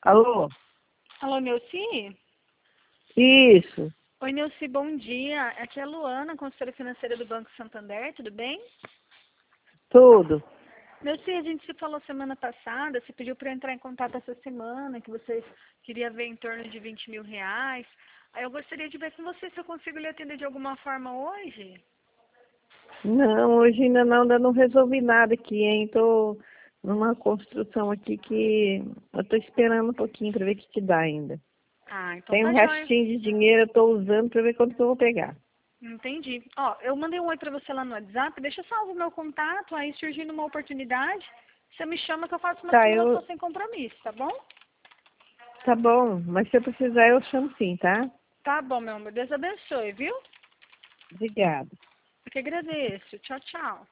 Alô? Alô, Neuci? Isso, Oi, Neuci, bom dia. Aqui é a Luana, consultora financeira do Banco Santander, tudo bem? tudo. Neuci, a gente se falou semana passada, você pediu para entrar em contato essa semana, que você queria ver em torno de R$ 20.000. Aí eu gostaria de ver com você se eu consigo lhe atender de alguma forma hoje. Não, hoje ainda não resolvi nada aqui, hein? Tô numa construção aqui que eu tô esperando um pouquinho para ver o que dá ainda. Ah, então Tem um tá jóia. restinho de dinheiro, eu tô usando para ver quanto que eu vou pegar. Entendi. Ó, eu mandei um oi pra você lá no WhatsApp, deixa salvo o meu contato, aí surgindo uma oportunidade, você me chama que eu faço uma Tá, simulação sem compromisso, tá bom? tá bom, mas se eu precisar eu chamo sim, tá? Tá bom, meu amor. Deus abençoe, viu? Obrigada. Eu que agradeço. Tchau, tchau.